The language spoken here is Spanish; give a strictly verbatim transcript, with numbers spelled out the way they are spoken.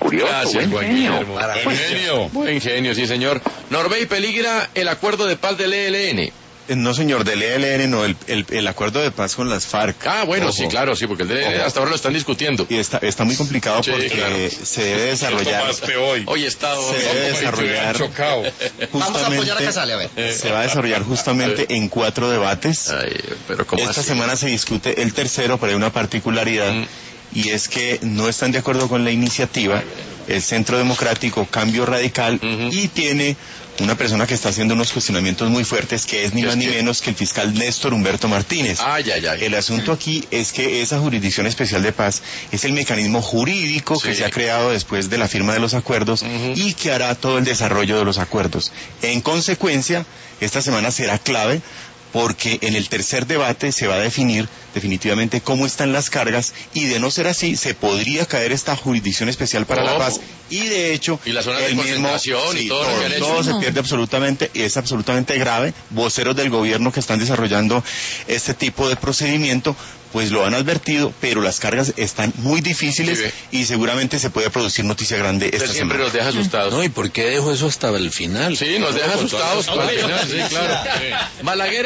curioso. Gracias, buen Juan genio. Guillermo. Buen genio. Buen genio, sí, señor. Norbey, ¿peligra el acuerdo de paz del E L N? No, señor, del E L N no, el, el, el acuerdo de paz con las FARC. Ah, bueno, Ojo. sí, claro, sí, porque el E L N Ojo. hasta ahora lo están discutiendo. Y está, está muy complicado Sí, porque claro. se debe desarrollar... Hoy, hoy está... Se debe desarrollar Vamos a apoyar a Casale, a ver. Se va a desarrollar justamente en cuatro debates. Ay, pero ¿cómo Esta así? semana se discute el tercero, pero hay una particularidad, Mm. y es que no están de acuerdo con la iniciativa el Centro Democrático Cambio Radical, Ujú. y tiene una persona que está haciendo unos cuestionamientos muy fuertes, que es ni ¿Es más ni quién? menos que el fiscal Néstor Humberto Martínez. Ay, ay, ay. El asunto aquí es que esa Jurisdicción Especial de Paz es el mecanismo jurídico que Sí. se ha creado después de la firma de los acuerdos, Ujú. y que hará todo el desarrollo de los acuerdos. En consecuencia, esta semana será clave, porque en el tercer debate se va a definir definitivamente cómo están las cargas, y de no ser así, se podría caer esta Jurisdicción Especial para la Ojo. Paz, y de hecho, Y la zona de el mismo, concentración y sí, todo lo que han hecho. todo se pierde absolutamente, y es absolutamente grave. Voceros del gobierno que están desarrollando este tipo de procedimiento, pues lo han advertido, pero las cargas están muy difíciles, Sí, ve. y seguramente se puede producir noticia grande Usted esta siempre semana. nos deja asustados. No, ¿y por qué dejo eso hasta el final? Sí, nos deja asustados. Al final, sí, claro. Balaguer